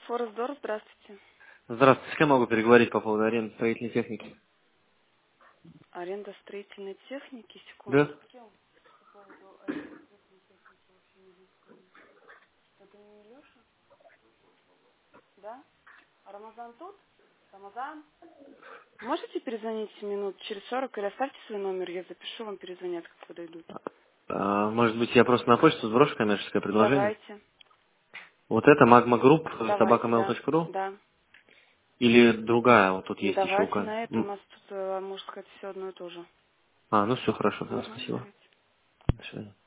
Форестдор, здравствуйте. Здравствуйте, с кем могу переговорить по поводу аренды строительной техники? Аренда строительной техники, Да? секунду. С кем по поводу аренды строительной техники вообще нужно поговорить? Это не Леша? Да? А Рамазан тут? Рамазан? Можете перезвонить минут через 40 или оставьте свой номер, я запишу, вам перезвонят, как подойдут. Может быть, я просто на почту сброшу коммерческое предложение? Давайте. Вот это Magma Group, Давайте, да. собакамейл.ру? Да. Или другая, вот тут есть еще Давайте указано. на это, у нас тут, можно сказать, все одно и то же. Ну все хорошо, да, Угу, спасибо. давайте. До свидания.